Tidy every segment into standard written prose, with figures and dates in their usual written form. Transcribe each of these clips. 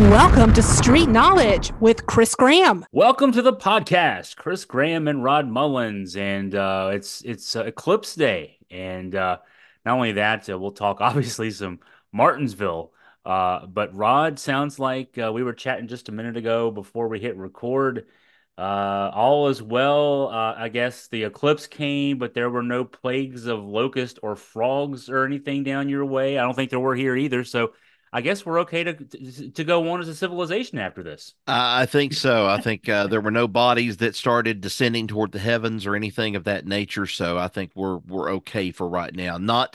Welcome to Street Knowledge with Chris Graham. Welcome to the podcast, Chris Graham and Rod Mullins, and it's Eclipse Day, and not only that, we'll talk obviously some Martinsville. But Rod, sounds like we were chatting just a minute ago before we hit record. All is well. I guess the eclipse came, but there were no plagues of locust or frogs or anything down your way. I don't think there were here either. So I guess we're okay to go on as a civilization after this. I think so. I think there were no bodies that started descending toward the heavens or anything of that nature. So I think we're okay for right now.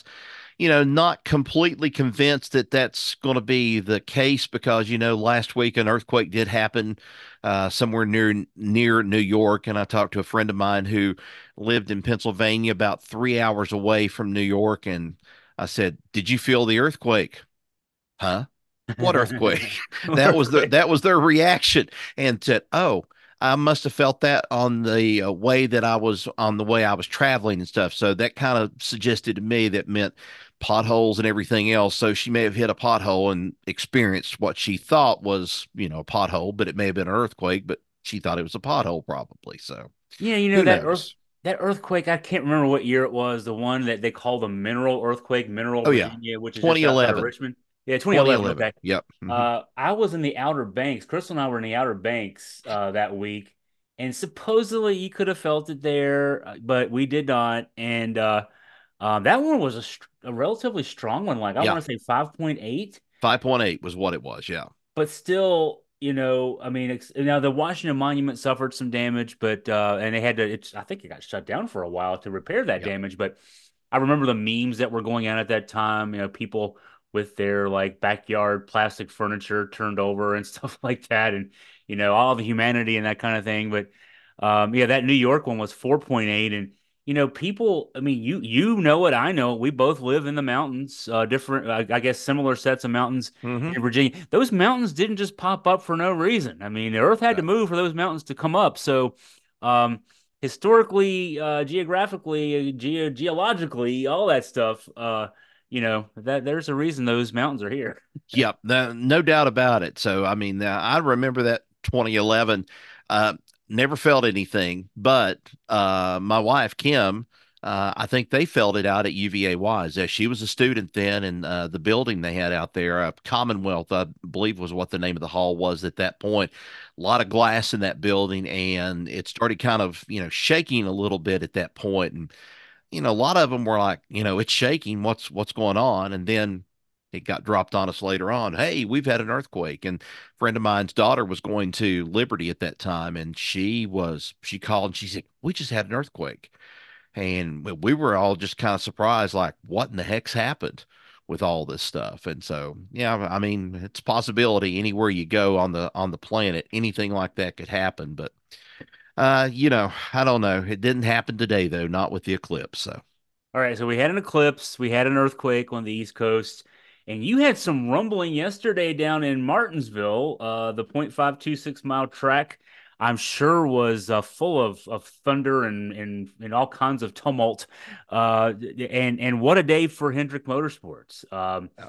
Not completely convinced that that's going to be the case because last week an earthquake did happen somewhere near New York, and I talked to a friend of mine who lived in Pennsylvania, about 3 hours away from New York, and I said, "Did you feel the earthquake?" Huh? What earthquake? That was their reaction, and said, "Oh, I must have felt that on the way I was traveling and stuff." So that kind of suggested to me that meant potholes and everything else. So she may have hit a pothole and experienced what she thought was, a pothole, but it may have been an earthquake, but she thought it was a pothole probably. So Yeah, who knows? that earthquake, I can't remember what year it was, the one that they call the Mineral Earthquake, Mineral, Oh yeah, Virginia, which is just outside of 2011, Richmond. Yeah, 2011. 2011. Okay. Yep. I was in the Outer Banks. Crystal and I were in the Outer Banks that week, and supposedly you could have felt it there, but we did not. And that one was a relatively strong one, like I Yeah, want to say 5.8. 5.8 was what it was. Yeah. But still, I mean, now the Washington Monument suffered some damage, but and they had to. I think it got shut down for a while to repair that Yep. damage. But I remember the memes that were going on at that time. People with their like backyard plastic furniture turned over and stuff like that, and all the humanity and that kind of thing. But yeah, that New York one was 4.8, and people. I mean, you know it, I know it. We both live in the mountains, different, I guess, similar sets of mountains hmm in Virginia. Those mountains didn't just pop up for no reason. I mean, the Earth had to move for those mountains to come up. So, um, historically, geographically, geologically, all that stuff, that there's a reason those mountains are here. Yep, no doubt about it. So, I mean, I remember that 2011. Uh, Never felt anything, but my wife Kim, I think they felt it out at UVA Wise. She was a student then, and the building they had out there, Commonwealth, I believe, was what the name of the hall was at that point. A lot of glass in that building, and it started kind of shaking a little bit at that point, and a lot of them were like, it's shaking. What's going on? And then it got dropped on us later on. Hey, we've had an earthquake. And a friend of mine's daughter was going to Liberty at that time, and she called and she said, "We just had an earthquake." And we were all just kind of surprised, like, what in the heck's happened with all this stuff? And so, yeah, I mean, it's a possibility anywhere you go on the planet, anything like that could happen. But I don't know. It didn't happen today though, not with the eclipse. So All right, so we had an eclipse, we had an earthquake on the East Coast, and you had some rumbling yesterday down in Martinsville. The 0.526 mile track, I'm sure, was full of thunder and all kinds of tumult. And what a day for Hendrick Motorsports. yeah.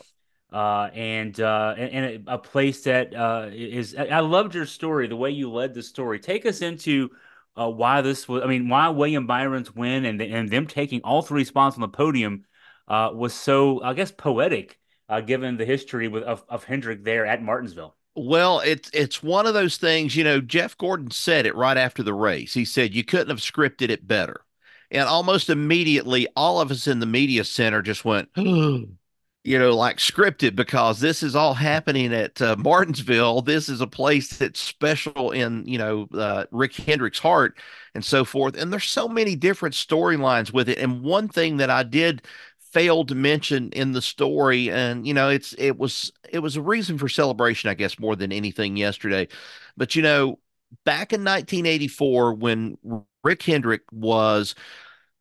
And a place that I loved your story, the way you led the story. Take us into why this was, I mean, why William Byron's win and them taking all three spots on the podium was so, I guess, poetic, given the history of Hendrick there at Martinsville. Well, it's one of those things, Jeff Gordon said it right after the race. He said you couldn't have scripted it better. And almost immediately, all of us in the media center just went, like scripted, because this is all happening at Martinsville. This is a place that's special in, Rick Hendrick's heart and so forth. And there's so many different storylines with it. And one thing that I did fail to mention in the story, and it was a reason for celebration, I guess, more than anything yesterday. But back in 1984, when Rick Hendrick was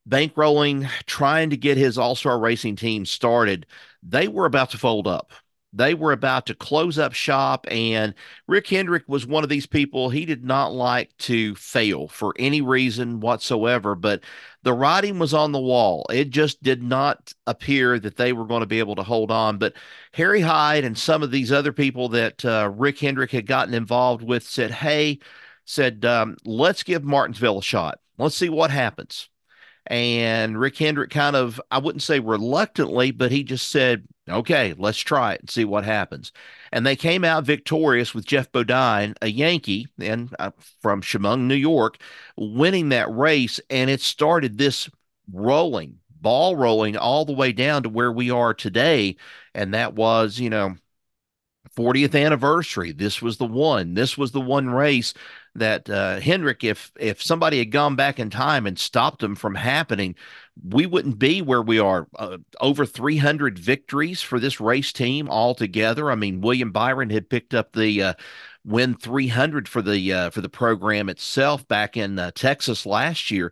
bankrolling, trying to get his all-star racing team started, they were about to fold up. They were about to close up shop, and Rick Hendrick was one of these people. He did not like to fail for any reason whatsoever, but the writing was on the wall. It just did not appear that they were going to be able to hold on. But Harry Hyde and some of these other people that Rick Hendrick had gotten involved with said, hey, let's give Martinsville a shot. Let's see what happens. And Rick Hendrick kind of, I wouldn't say reluctantly, but he just said, okay, let's try it and see what happens. And they came out victorious with Jeff Bodine, a Yankee and from Chemung, New York, winning that race. And it started this ball rolling all the way down to where we are today. And that was, 40th anniversary. This was the one. This was the one race that Hendrick, if somebody had gone back in time and stopped them from happening, we wouldn't be where we are. Over 300 victories for this race team altogether. I mean, William Byron had picked up the win 300 for the program itself back in Texas last year.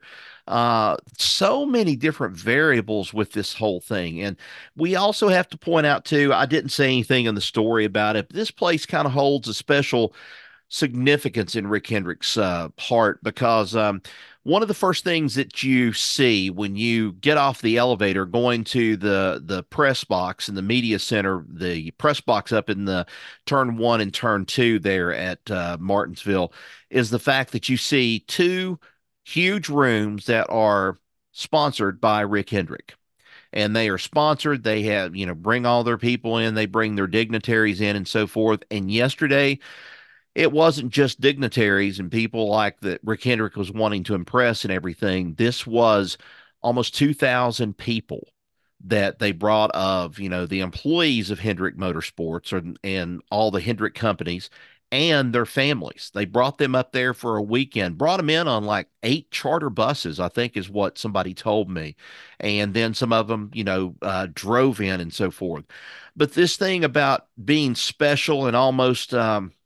So many different variables with this whole thing. And we also have to point out too, I didn't say anything in the story about it. But this place kind of holds a special significance in Rick Hendrick's heart because one of the first things that you see when you get off the elevator going to the press box in the media center, the press box up in the turn 1 and turn 2 there at Martinsville, is the fact that you see two huge rooms that are sponsored by Rick Hendrick. And they are sponsored. They have, bring all their people in, they bring their dignitaries in and so forth. And yesterday, it wasn't just dignitaries and people like that Rick Hendrick was wanting to impress and everything. This was almost 2,000 people that they brought of, the employees of Hendrick Motorsports and all the Hendrick companies and their families. They brought them up there for a weekend, brought them in on like 8 charter buses, I think is what somebody told me. And then some of them, drove in and so forth. But this thing about being special and almost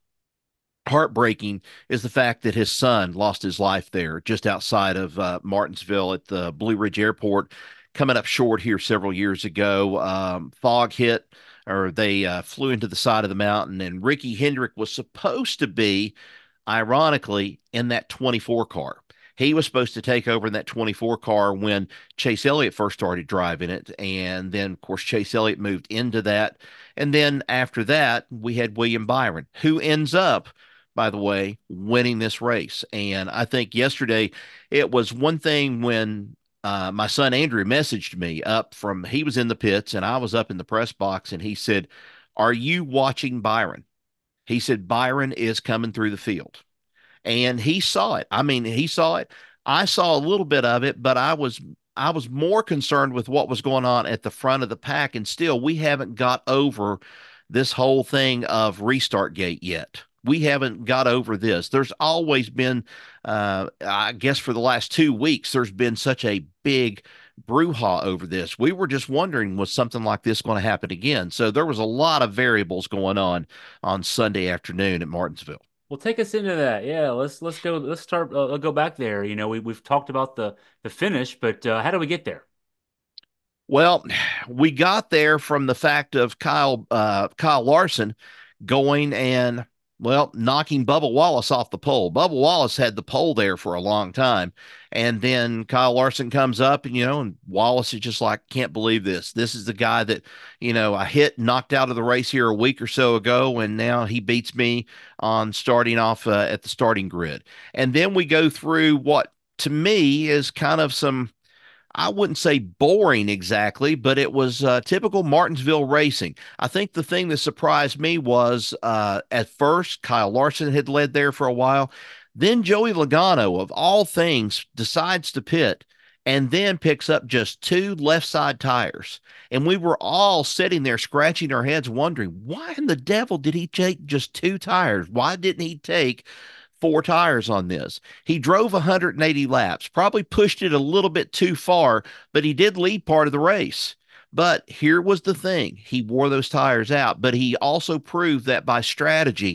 heartbreaking is the fact that his son lost his life there just outside of Martinsville at the Blue Ridge Airport coming up short here several years ago. Fog hit, or they flew into the side of the mountain, and Ricky Hendrick was supposed to be, ironically, in that 24 car. He was supposed to take over in that 24 car when Chase Elliott first started driving it. And then, of course, Chase Elliott moved into that. And then after that, we had William Byron, who ends up, by the way, winning this race. And I think yesterday it was one thing when my son Andrew messaged me he was in the pits and I was up in the press box, and he said, "Are you watching Byron?" He said, "Byron is coming through the field." And he saw it. I mean, he saw it. I saw a little bit of it, but I was more concerned with what was going on at the front of the pack. And still, we haven't got over this whole thing of restart gate yet. We haven't got over this. There's always been, I guess for the last 2 weeks, there's been such a big brouhaha over this. We were just wondering, was something like this going to happen again? So there was a lot of variables going on Sunday afternoon at Martinsville. Well, take us into that. Yeah, let's go. Let's start. Go back there. We've talked about the finish, but how do we get there? Well, we got there from the fact of Kyle Larson going and, well, knocking Bubba Wallace off the pole. Bubba Wallace had the pole there for a long time. And then Kyle Larson comes up and Wallace is just like, can't believe this. This is the guy that, I knocked out of the race here a week or so ago. And now he beats me on starting off at the starting grid. And then we go through what to me is kind of some, I wouldn't say boring exactly, but it was typical Martinsville racing. I think the thing that surprised me was at first, Kyle Larson had led there for a while. Then Joey Logano, of all things, decides to pit and then picks up just 2 left side tires. And we were all sitting there scratching our heads wondering, why in the devil did he take just 2 tires? Why didn't he take 4 tires on this? He drove 180 laps, probably pushed it a little bit too far, but he did lead part of the race. But here was the thing. He wore those tires out, but he also proved that by strategy,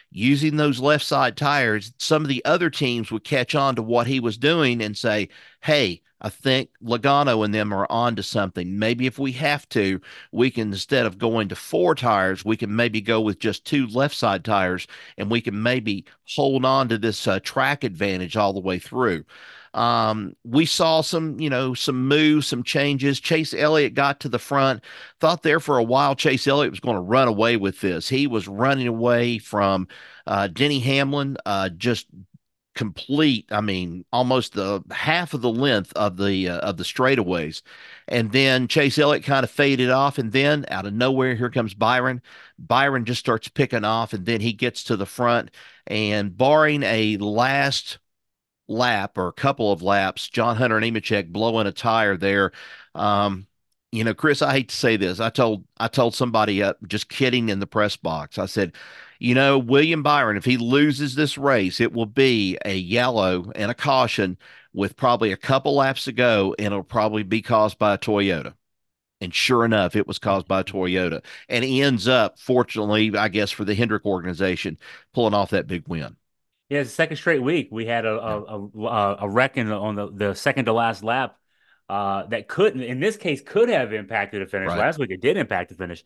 using those left side tires, some of the other teams would catch on to what he was doing and say, hey, I think Logano and them are on to something. Maybe if we have to, we can, instead of going to four tires, we can maybe go with just two left side tires and we can maybe hold on to this track advantage all the way through. We saw some, some moves, some changes. Chase Elliott got to the front. Thought there for a while Chase Elliott was going to run away with this. He was running away from Denny Hamlin, just complete. I mean, almost the half of the length of the straightaways, and then Chase Elliott kind of faded off, and then out of nowhere, here comes Byron. Byron just starts picking off, and then he gets to the front, and barring a last lap or a couple of laps, John Hunter Nemechek blowing a tire there. Um, Chris, I hate to say this. I told somebody just kidding in the press box. I said, William Byron, if he loses this race, it will be a yellow and a caution with probably a couple laps to go, and it'll probably be caused by a Toyota. And sure enough, it was caused by a Toyota. And he ends up, fortunately, I guess, for the Hendrick organization, pulling off that big win. Yeah, it's the second straight week we had a wreck on the second to last lap that could, in this case, could have impacted the finish. Right. Last week it did impact the finish.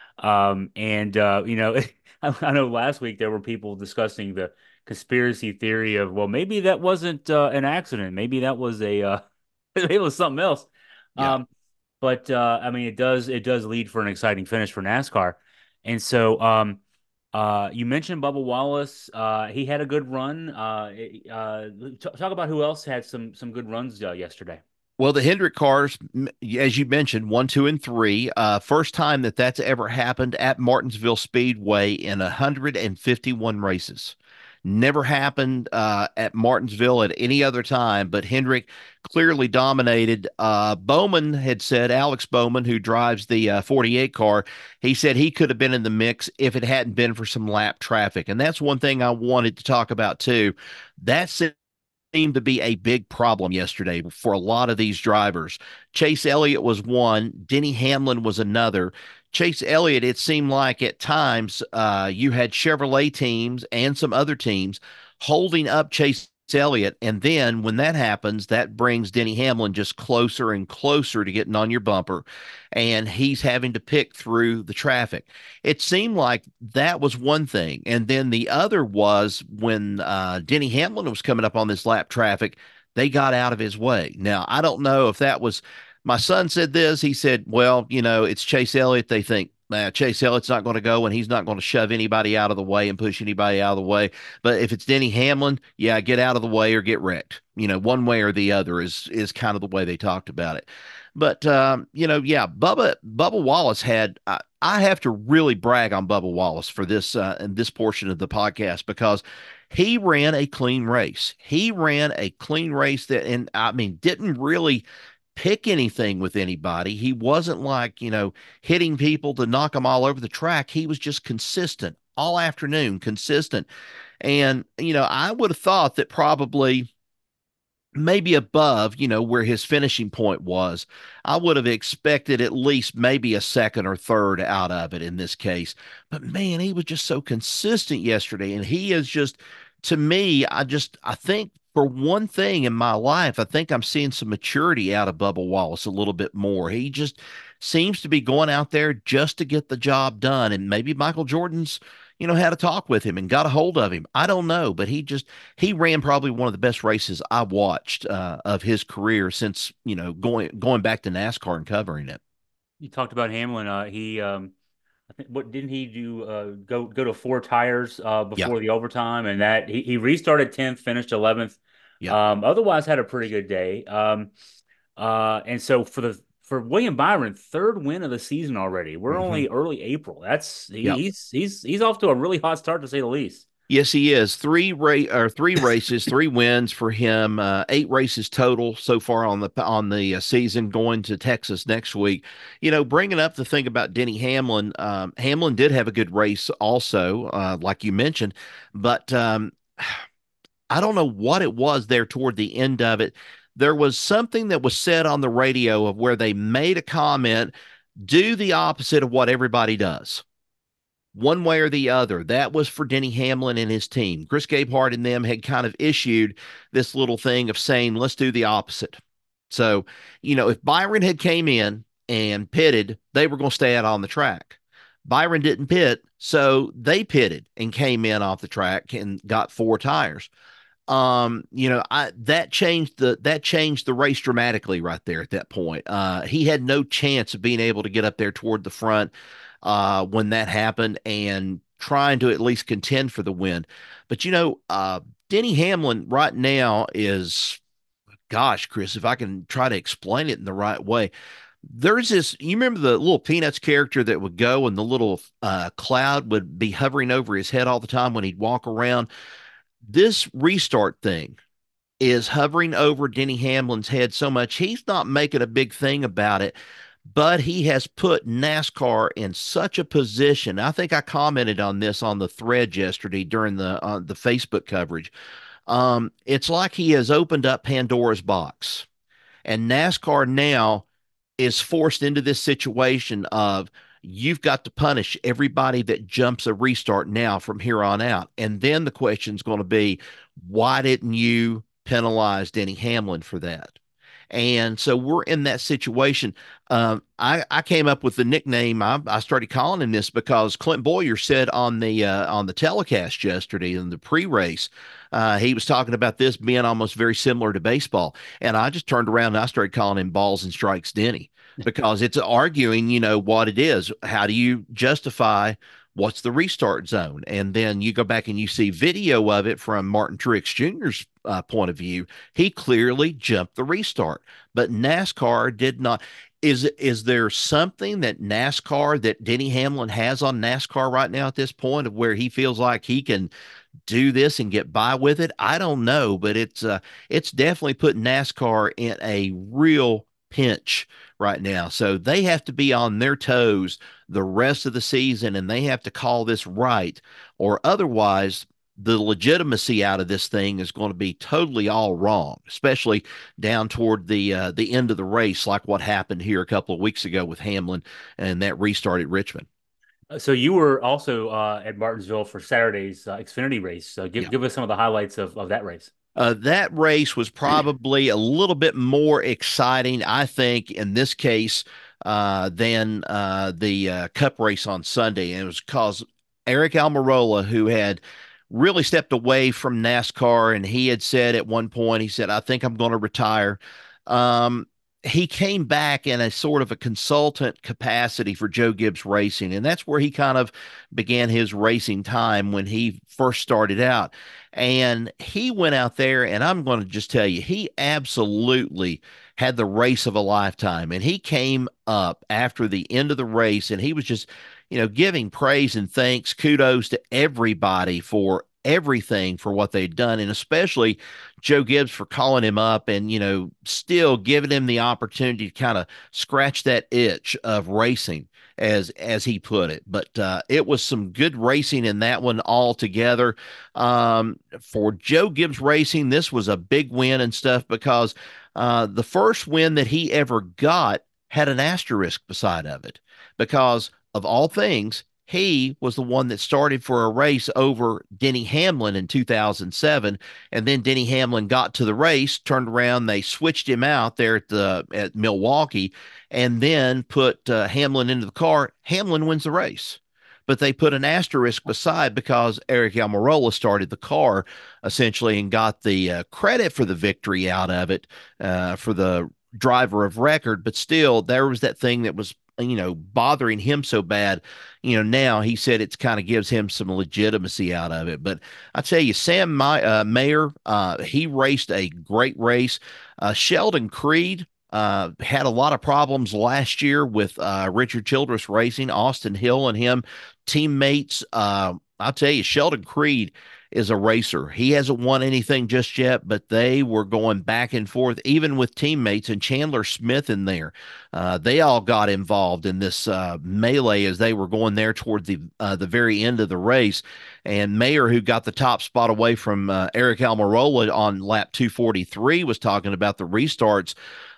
I know last week there were people discussing the conspiracy theory of, well, maybe that wasn't an accident. Maybe that was maybe it was something else. Yeah. Um, but I mean, it does lead for an exciting finish for NASCAR. And so you mentioned Bubba Wallace. He had a good run. Talk about who else had some good runs yesterday. Well, the Hendrick cars, as you mentioned, one, two, and three. First time that that's ever happened at Martinsville Speedway in 151 races. Never happened at Martinsville at any other time, but Hendrick clearly dominated. Bowman had said, Alex Bowman, who drives the 48 car, he said he could have been in the mix if it hadn't been for some lap traffic. And that's one thing I wanted to talk about too. That's seemed to be a big problem yesterday for a lot of these drivers. Chase Elliott was one, Denny Hamlin was another. Chase Elliott, it seemed like at times you had Chevrolet teams and some other teams holding up Chase Elliott. And then when that happens, that brings Denny Hamlin just closer and closer to getting on your bumper. And he's having to pick through the traffic. It seemed like that was one thing. And then the other was when Denny Hamlin was coming up on this lap traffic, they got out of his way. Now, I don't know if that was my son said this. He said, well, it's Chase Elliott. They think, Chase Elliott's not going to go and he's not going to shove anybody out of the way and push anybody out of the way. But if it's Denny Hamlin, yeah, get out of the way or get wrecked. One way or the other is kind of the way they talked about it. But yeah, Bubba Wallace had. I have to really brag on Bubba Wallace for this in this portion of the podcast because he ran a clean race. He ran a clean race that, and I mean, didn't really pick anything with anybody. He wasn't like, hitting people to knock them all over the track. He was just consistent all afternoon, consistent. And, I would have thought that probably maybe above, where his finishing point was, I would have expected at least maybe a second or third out of it in this case. But man, he was just so consistent yesterday. And he is just, to me, I think for one thing in my life, I think I'm seeing some maturity out of Bubba Wallace a little bit more. He just seems to be going out there just to get the job done. And maybe Michael Jordan's, had a talk with him and got a hold of him. I don't know, but he ran probably one of the best races I watched of his career since, going back to NASCAR and covering it. You talked about Hamlin. I think what didn't he do? Go to four tires Yeah. before the overtime, and that he restarted 10th, finished 11th. Yeah. Otherwise had a pretty good day. And so for William Byron, third win of the season already. We're Hmm. only early April. Yeah. He's off to a really hot start, to say the least. Yes, he is. Three races, three wins for him. 8 races total so far on the season. Going to Texas next week. Bringing up the thing about Denny Hamlin. Hamlin did have a good race, also, like you mentioned, but I don't know what it was there toward the end of it. There was something that was said on the radio of where they made a comment, do the opposite of what everybody does. one way or the other. That was for Denny Hamlin and his team. Chris Gabehart and them had kind of issued this little thing of saying, let's do the opposite. So, if Byron had came in and pitted, they were going to stay out on the track. Byron didn't pit, so they pitted and came in off the track and got 4 tires. That changed the race dramatically right there at that point. He had no chance of being able to get up there toward the front when that happened and trying to at least contend for the win. But Denny Hamlin right now is, gosh, Chris, if I can try to explain it in the right way. There's this, you remember the little Peanuts character that would go and the little cloud would be hovering over his head all the time when he'd walk around? This restart thing is hovering over Denny Hamlin's head so much, he's not making a big thing about it, but he has put NASCAR in such a position. I think I commented on this on the thread yesterday during the Facebook coverage. It's like he has opened up Pandora's box, and NASCAR now is forced into this situation of you've got to punish everybody that jumps a restart now from here on out. And then the question is going to be, why didn't you penalize Denny Hamlin for that? And so we're in that situation. I came up with the nickname. I started calling him this because Clint Boyer said on the telecast yesterday in the pre-race, he was talking about this being almost very similar to baseball. And I just turned around and I started calling him Balls and Strikes Denny because it's arguing, what it is. How do you justify what's the restart zone? And then you go back and you see video of it from Martin Truex Jr.'s point of view. He clearly jumped the restart, but NASCAR did not. Is there something that Denny Hamlin has on NASCAR right now at this point of where he feels like he can do this and get by with it? I don't know, but it's definitely put NASCAR in a real pinch right now. So they have to be on their toes the rest of the season, and they have to call this right, or otherwise the legitimacy out of this thing is going to be totally all wrong, especially down toward the end of the race, like what happened here a couple of weeks ago with Hamlin and that restart at Richmond. So you were also at Martinsville for Saturday's Xfinity race. So give us some of the highlights of that race. That race was probably a little bit more exciting, I think, in this case than the Cup race on Sunday. And it was because Eric Almirola, who had really stepped away from NASCAR, and he had said at one point, he said, I think I'm going to retire. He came back in a sort of a consultant capacity for Joe Gibbs Racing, and that's where he kind of began his racing time when he first started out. And he went out there, and I'm going to just tell you, he absolutely had the race of a lifetime. And he came up after the end of the race, and he was just, giving praise and thanks, kudos to everybody for everything for what they'd done, and especially Joe Gibbs for calling him up and, still giving him the opportunity to kind of scratch that itch of racing, as he put it. But it was some good racing in that one altogether. For Joe Gibbs Racing, this was a big win and stuff because the first win that he ever got had an asterisk beside of it because, of all things, he was the one that started for a race over Denny Hamlin in 2007. And then Denny Hamlin got to the race, turned around, they switched him out there at Milwaukee, and then put Hamlin into the car. Hamlin wins the race. But they put an asterisk beside because Eric Almirola started the car essentially and got the credit for the victory out of it for the driver of record. But still, there was that thing that was bothering him so bad. Now he said it's kind of gives him some legitimacy out of it. But I tell you, Sam Mayer, he raced a great race. Sheldon Creed had a lot of problems last year with Richard Childress Racing, Austin Hill and him, teammates. I'll tell you, Sheldon Creed is a racer. He hasn't won anything just yet, but they were going back and forth, even with teammates and Chandler Smith in there. They all got involved in this melee as they were going there toward the very end of the race. And Mayer, who got the top spot away from Eric Almirola on lap 243, was talking about the restarts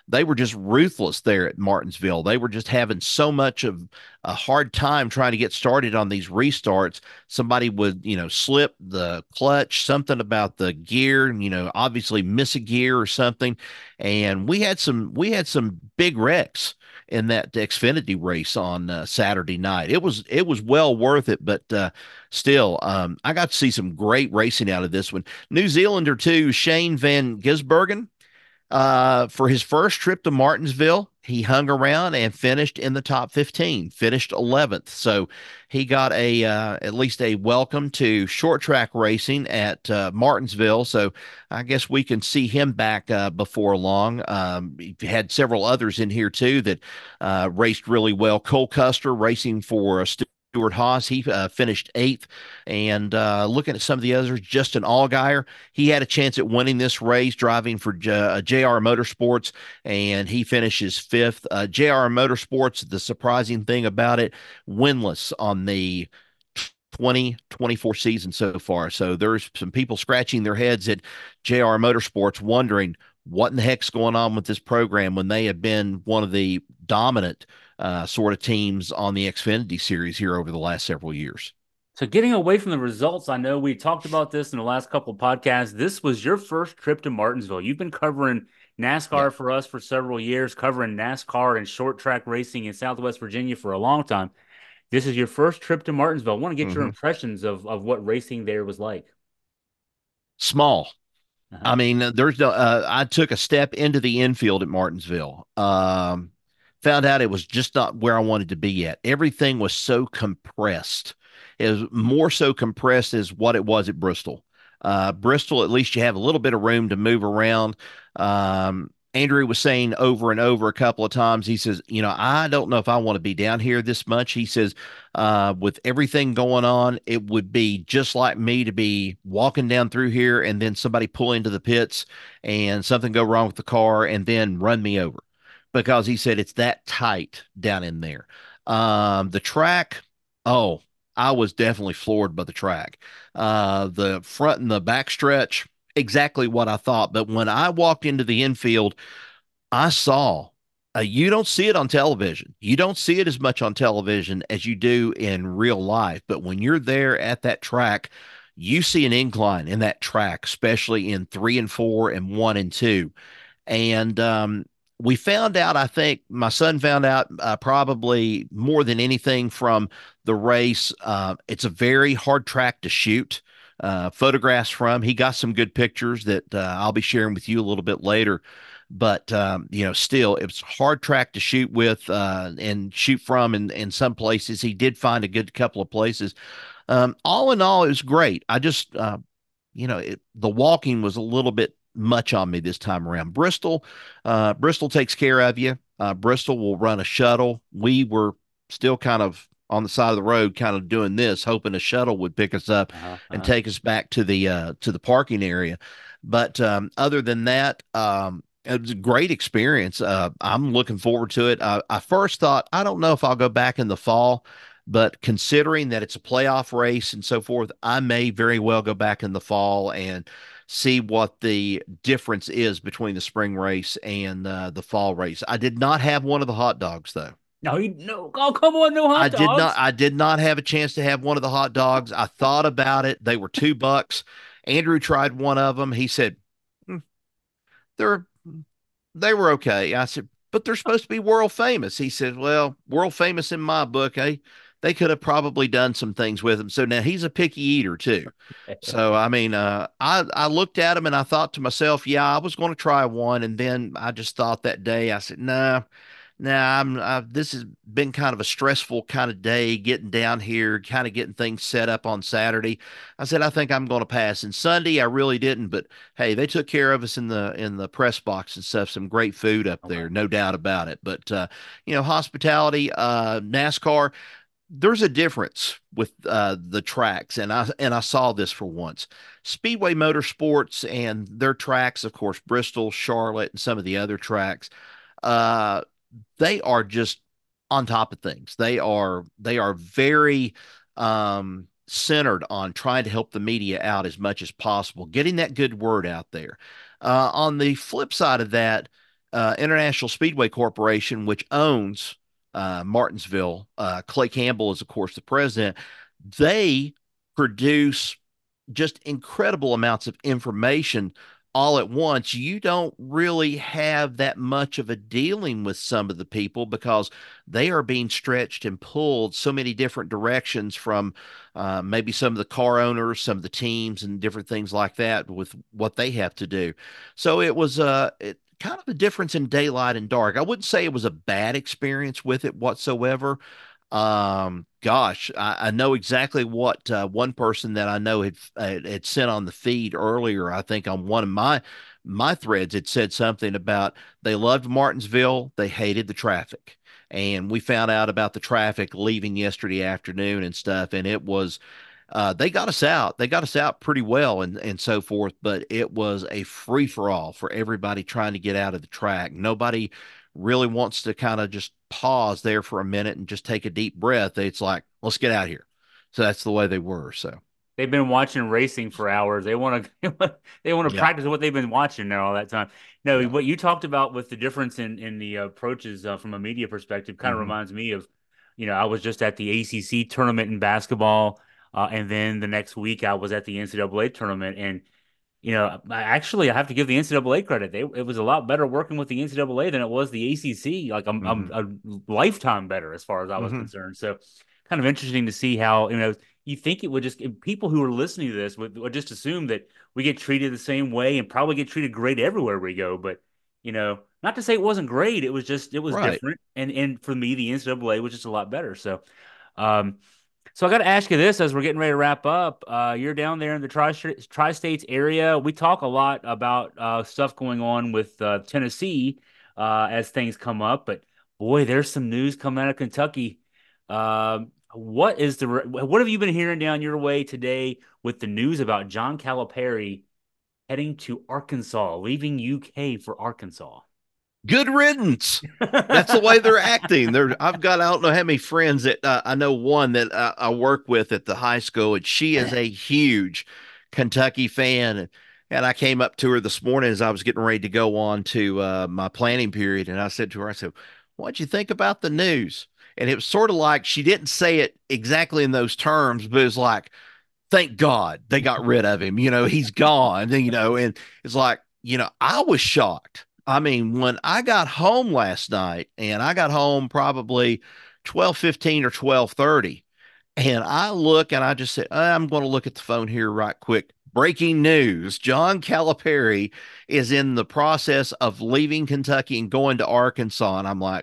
they were just ruthless there at Martinsville. They were just having so much of a hard time trying to get started on these restarts. Somebody would, slip the clutch, something about the gear, obviously miss a gear or something. And we had some big wrecks in that Xfinity race on Saturday night. It was well worth it, but still, I got to see some great racing out of this one. New Zealander too, Shane Van Gisbergen. For his first trip to Martinsville, he hung around and finished in the top 15, finished 11th. So he got at least a welcome to short track racing at Martinsville. So I guess we can see him back before long. He had several others in here too that raced really well. Cole Custer racing for Stuart Haas, he finished eighth. And looking at some of the others, Justin Allgaier, he had a chance at winning this race driving for JR Motorsports, and he finishes fifth. JR Motorsports, the surprising thing about it, winless on the 2024 season so far. So there's some people scratching their heads at JR Motorsports wondering what in the heck's going on with this program when they have been one of the dominant sort of teams on the Xfinity series here over the last several years. So getting away from the results, I know we talked about this in the last couple of podcasts. This was your first trip to Martinsville. You've been covering NASCAR for us for several years, covering NASCAR and short track racing in Southwest Virginia for a long time. This is your first trip to Martinsville. I want to get your impressions of what racing there was like. Small. I mean, there's no. I took a step into the infield at Martinsville. Found out it was just not where I wanted to be yet. Everything was so compressed. It was more so compressed as what it was at Bristol. Bristol, at least you have a little bit of room to move around. Andrew was saying over and over a couple of times, he says, I don't know if I want to be down here this much. He says, with everything going on, it would be just like me to be walking down through here and then somebody pull into the pits and something go wrong with the car and then run me over, because he said it's that tight down in there. The track, oh, I was definitely floored by the track. The front and the back stretch, exactly what I thought. But when I walked into the infield, I saw you don't see it on television. You don't see it as much on television as you do in real life. But when you're there at that track, you see an incline in that track, especially in 3 and 4 and 1 and 2. And we found out, I think my son found out probably more than anything from the race. It's a very hard track to shoot photographs from. He got some good pictures that I'll be sharing with you a little bit later. But, still, it was a hard track to shoot with and shoot from in some places. He did find a good couple of places. All in all, it was great. I just, the walking was a little bit much on me this time around. Bristol takes care of you. Bristol will run a shuttle. We were still kind of on the side of the road, kind of doing this, hoping a shuttle would pick us up and take us back to the parking area. But other than that, it was a great experience. I'm looking forward to it. I first thought, I don't know if I'll go back in the fall, but considering that it's a playoff race and so forth, I may very well go back in the fall and see what the difference is between the spring race and the fall race. I did not have one of the hot dogs though. No. Oh, come on, no hot dogs. I did not have a chance to have one of the hot dogs. I thought about it. They were $2. Andrew tried one of them. He said, they're they were okay. I said, but they're supposed to be world famous. He said, well, world famous in my book, eh? They could have probably done some things with him. So now he's a picky eater too. So, I mean, I looked at him and I thought to myself, yeah, I was going to try one. And then I just thought that day, I said, nah, this has been kind of a stressful kind of day getting down here, kind of getting things set up on Saturday. I said, I think I'm going to pass. And Sunday, I really didn't, but hey, they took care of us in the press box and stuff. Some great food up there, no doubt about it. But, hospitality, NASCAR, there's a difference with the tracks. And I saw this for once. Speedway Motorsports and their tracks, of course, Bristol, Charlotte, and some of the other tracks, they are just on top of things. They are very centered on trying to help the media out as much as possible, getting that good word out there. On the flip side of that, International Speedway Corporation, which owns Martinsville. Clay Campbell is, of course, the president. They produce just incredible amounts of information all at once. You don't really have that much of a dealing with some of the people because they are being stretched and pulled so many different directions from maybe some of the car owners, some of the teams, and different things like that with what they have to do. So it was kind of a difference in daylight and dark. I wouldn't say it was a bad experience with it whatsoever. Gosh, I know exactly what one person that I know had sent on the feed earlier. I think on one of my threads, it said something about they loved Martinsville, they hated the traffic, and we found out about the traffic leaving yesterday afternoon and stuff, and it was. They got us out. They got us out pretty well and so forth, but it was a free for all for everybody trying to get out of the track. Nobody really wants to kind of just pause there for a minute and just take a deep breath. It's like, let's get out of here. So that's the way they were. So They've been watching racing for hours. They want to they want to yeah, practice what they've been watching there all that time. No, yeah. what you talked about with the difference in the approaches from a media perspective kind of Hmm. reminds me of, I was just at the ACC tournament in basketball, and then the next week I was at the NCAA tournament, and I have to give the NCAA credit. It was a lot better working with the NCAA than it was the ACC. Like I'm Hmm. a lifetime better as far as I was Hmm. concerned. So kind of interesting to see how, you think it would just people who are listening to this would just assume that we get treated the same way and probably get treated great everywhere we go. But, not to say it wasn't great. It was Right. different. And for me, the NCAA was just a lot better. Um, so I got to ask you this as we're getting ready to wrap up. You're down there in the tri-states area. We talk a lot about stuff going on with Tennessee as things come up, but boy, there's some news coming out of Kentucky. What have you been hearing down your way today with the news about John Calipari heading to Arkansas, leaving UK for Arkansas? Good riddance. That's the way they're acting. I don't know how many friends that I know one that I work with at the high school, and she is a huge Kentucky fan. And I came up to her this morning as I was getting ready to go on to my planning period, and I said to her, I said, "What'd you think about the news?" And it was sort of like she didn't say it exactly in those terms, but it was like, thank God they got rid of him. He's gone, and it's like, I was shocked. I mean, when I got home last night and I got home probably 12:15 or 12:30, and I look and I just said, I'm going to look at the phone here right quick. Breaking news. John Calipari is in the process of leaving Kentucky and going to Arkansas. And I'm like,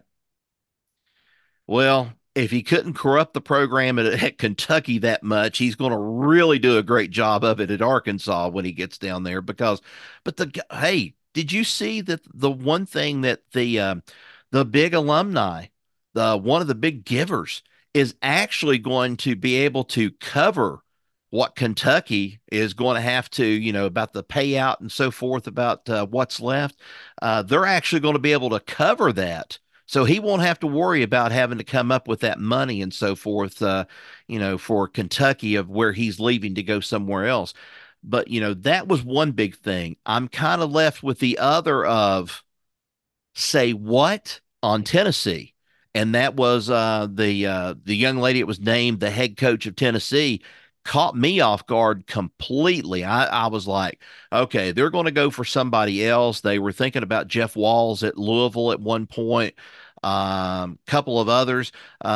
well, if he couldn't corrupt the program at Kentucky that much, he's going to really do a great job of it at Arkansas when he gets down there. But hey, did you see that the one thing that the big alumni, the one of the big givers, is actually going to be able to cover what Kentucky is going to have to, about the payout and so forth, about what's left. They're actually going to be able to cover that so he won't have to worry about having to come up with that money and so forth, for Kentucky of where he's leaving to go somewhere else. But, that was one big thing. I'm kind of left with the other of say what on Tennessee. And that was the young lady that was named the head coach of Tennessee caught me off guard completely. I was like, okay, they're going to go for somebody else. They were thinking about Jeff Walls at Louisville at one point, couple of others.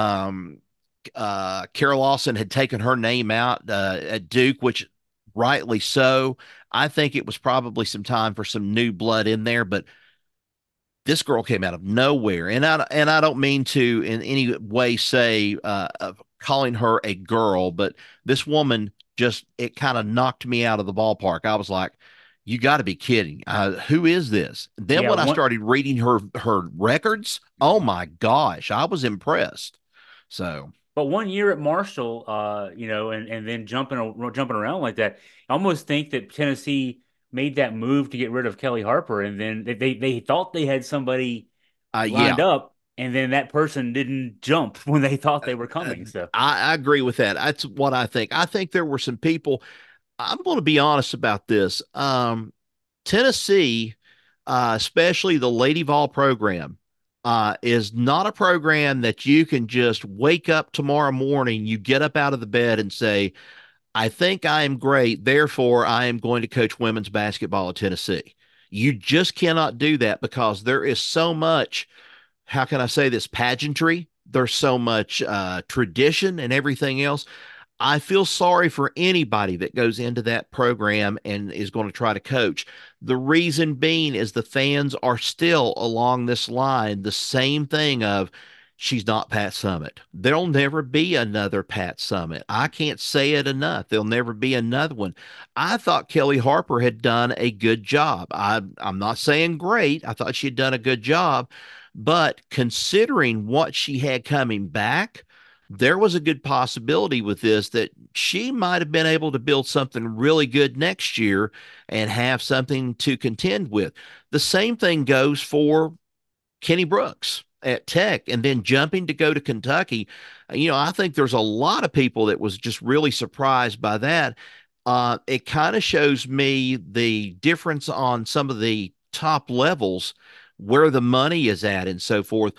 Carol Lawson had taken her name out at Duke, which rightly so. I think it was probably some time for some new blood in there, but this girl came out of nowhere, and I don't mean to in any way say calling her a girl, but this woman just it kind of knocked me out of the ballpark. I was like, "You got to be kidding! Who is this?" Then Yeah, when I one started reading her records, oh my gosh, I was impressed. So But 1 year at Marshall, and then jumping around like that, I almost think that Tennessee made that move to get rid of Kelly Harper, and then they thought they had somebody lined yeah, up, and then that person didn't jump when they thought they were coming. So I agree with that. That's what I think. I think there were some people. I'm going to be honest about this. Tennessee especially the Lady Vol program, is not a program that you can just wake up tomorrow morning, you get up out of the bed and say, I think I am great. Therefore, I am going to coach women's basketball at Tennessee. You just cannot do that because there is so much, how can I say this, pageantry. There's so much tradition and everything else. I feel sorry for anybody that goes into that program and is going to try to coach. The reason being is the fans are still along this line, the same thing of she's not Pat Summitt. There'll never be another Pat Summitt. I can't say it enough. There'll never be another one. I thought Kellie Harper had done a good job. I'm not saying great. I thought she had done a good job, but considering what she had coming back, there was a good possibility with this that she might have been able to build something really good next year and have something to contend with. The same thing goes for Kenny Brooks at Tech and then jumping to go to Kentucky. I think there's a lot of people that was just really surprised by that. It kind of shows me the difference on some of the top levels where the money is at and so forth.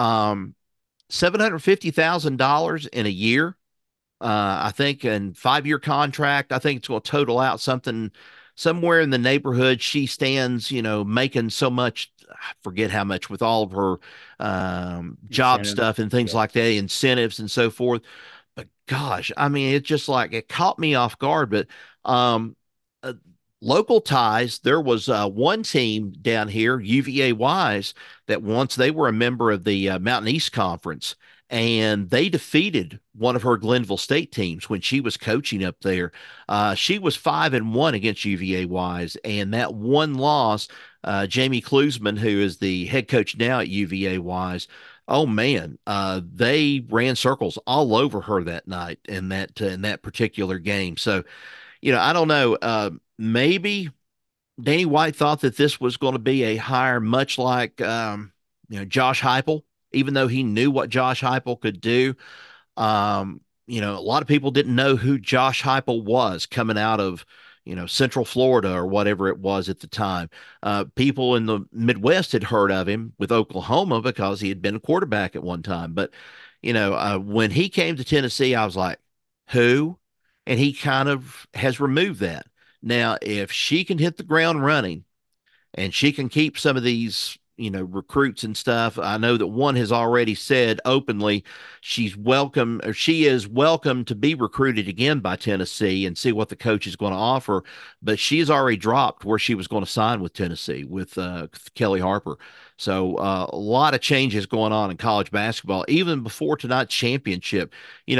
$750,000 in a year. I think in 5-year contract, I think it's going to total out somewhere in the neighborhood. She stands, making so much. I forget how much with all of her job stuff and things like that, incentives and so forth. But gosh, I mean, it's just like it caught me off guard. But uh, local ties, there was one team down here, UVA Wise, that once they were a member of the Mountain East Conference, and they defeated one of her Glenville State teams when she was coaching up there. She was 5-1 against UVA Wise, and that one loss, Jamie Klusman, who is the head coach now at UVA Wise, oh man, they ran circles all over her that night in that particular game. So, I don't know. Maybe Danny White thought that this was going to be a hire, much like Josh Heupel, even though he knew what Josh Heupel could do. A lot of people didn't know who Josh Heupel was coming out of Central Florida or whatever it was at the time. People in the Midwest had heard of him with Oklahoma because he had been a quarterback at one time. But when he came to Tennessee, I was like, who? And he kind of has removed that. Now, if she can hit the ground running and she can keep some of these, recruits and stuff, I know that one has already said openly she is welcome to be recruited again by Tennessee and see what the coach is going to offer. But she has already dropped where she was going to sign with Tennessee with Kellie Harper. So a lot of changes going on in college basketball, even before tonight's championship.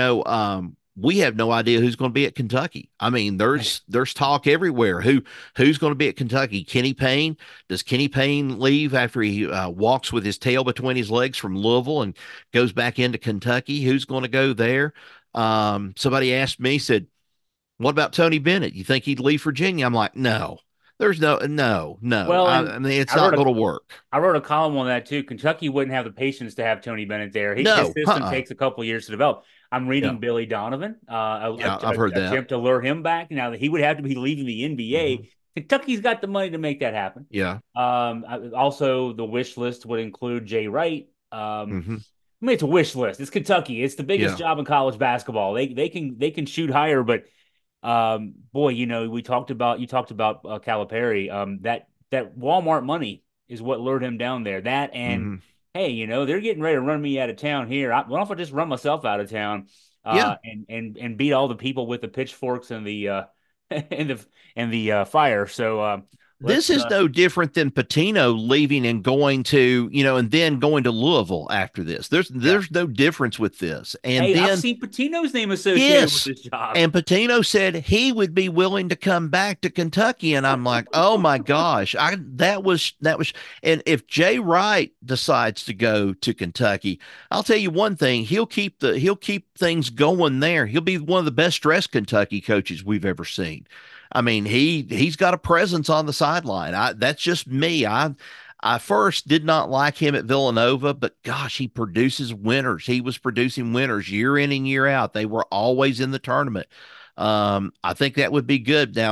We have no idea who's going to be at Kentucky. I mean, there's talk everywhere. Who's going to be at Kentucky? Kenny Payne? Does Kenny Payne leave after he walks with his tail between his legs from Louisville and goes back into Kentucky? Who's going to go there? Somebody asked me, said, "What about Tony Bennett? You think he'd leave Virginia?" I'm like, no. There's no. Well, I mean, it's not going to work. I wrote a column on that too. Kentucky wouldn't have the patience to have Tony Bennett there. His system takes a couple of years to develop. I'm reading Billy Donovan. I've heard that. Attempt to lure him back. Now he would have to be leaving the NBA. Mm-hmm. Kentucky's got the money to make that happen. Yeah. Also, the wish list would include Jay Wright. Mm-hmm. I mean, it's a wish list. It's Kentucky. It's the biggest job in college basketball. They can shoot higher, but boy, you talked about Calipari. That Walmart money is what lured him down there. That and. Mm-hmm. Hey, they're getting ready to run me out of town here. Why don't I just run myself out of town and beat all the people with the pitchforks and the and the fire. So this is no different than Pitino leaving and going to, and then going to Louisville after this. There's no difference with this. And then I've seen Pitino's name associated with this job. And Pitino said he would be willing to come back to Kentucky. And I'm like, oh my gosh, that was. And if Jay Wright decides to go to Kentucky, I'll tell you one thing: he'll keep things going there. He'll be one of the best dressed Kentucky coaches we've ever seen. I mean, he's got a presence on the sideline. That's just me. I first did not like him at Villanova, but gosh, he produces winners. He was producing winners year in and year out. They were always in the tournament. I think that would be good. Now,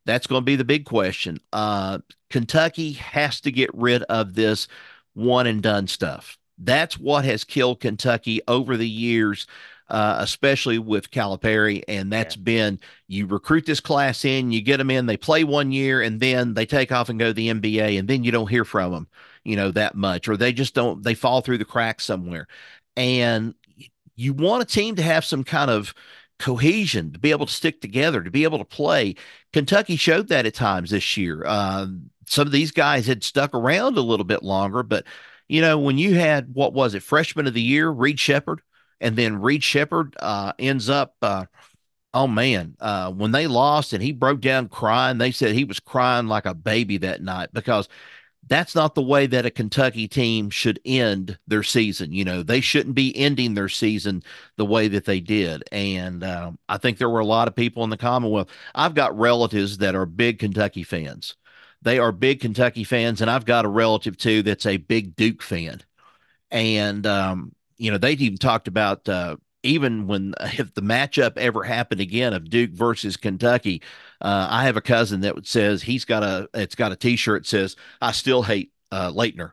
That's going to be the big question. Kentucky has to get rid of this one and done stuff. That's what has killed Kentucky over the years, especially with Calipari. And Yeah. that's been you recruit this class in, you get them in, they play 1 year, and then they take off and go to the NBA, and then you don't hear from them, that much, or they just don't, they fall through the cracks somewhere. And you want a team to have some kind of cohesion, to be able to stick together, to be able to play. Kentucky showed that at times this year. Some of these guys had stuck around a little bit longer, but when you had, what was it, freshman of the year, Reed Shepherd, and then Reed Shepherd ends up, oh man, when they lost and he broke down crying, they said he was crying like a baby that night because that's not the way that a Kentucky team should end their season. They shouldn't be ending their season the way that they did. And I think there were a lot of people in the Commonwealth. I've got relatives that are big Kentucky fans. They are big Kentucky fans, and I've got a relative too that's a big Duke fan. And they even talked about even when if the matchup ever happened again of Duke versus Kentucky, I have a cousin that says it's got a T-shirt that says I still hate Leitner.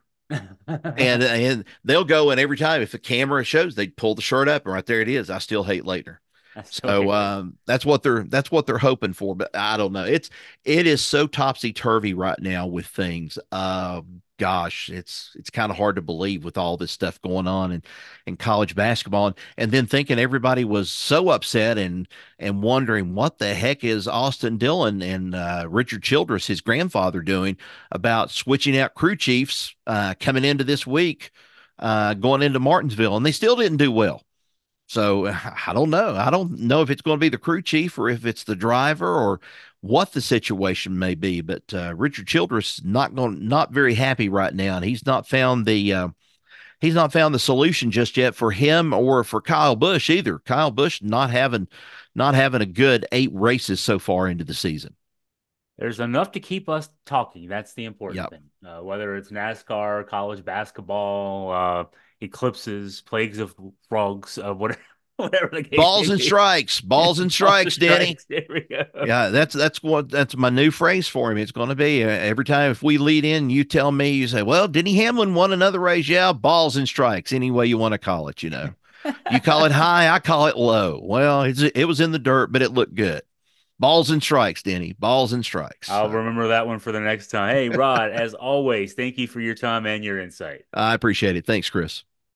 And they'll go, and every time if the camera shows, they pull the shirt up and right there it is. I still hate Leitner. So that's what they're hoping for, but I don't know. It is so topsy turvy right now with things. Gosh, it's kind of hard to believe with all this stuff going on in college basketball, and then thinking everybody was so upset and wondering what the heck is Austin Dillon and Richard Childress, his grandfather, doing about switching out crew chiefs coming into this week, going into Martinsville, and they still didn't do well. So I don't know. I don't know if it's going to be the crew chief or if it's the driver or what the situation may be. But Richard Childress not very happy right now, and he's not found the solution just yet for him or for Kyle Busch either. Kyle Busch not having a good 8 races so far into the season. There's enough to keep us talking. That's the important Yep. thing. Whether it's NASCAR, college basketball, eclipses, plagues of frogs, whatever, whatever the case may be. Balls and strikes, Danny. There we go. Yeah, that's my new phrase for him. It's going to be every time if we lead in, you tell me, you say, "Well, Denny Hamlin won another race." Yeah, balls and strikes, any way you want to call it. You call it high, I call it low. Well, it was in the dirt, but it looked good. Balls and strikes, Denny. Balls and strikes. I'll remember that one for the next time. Hey, Rod, as always, thank you for your time and your insight. I appreciate it. Thanks, Chris.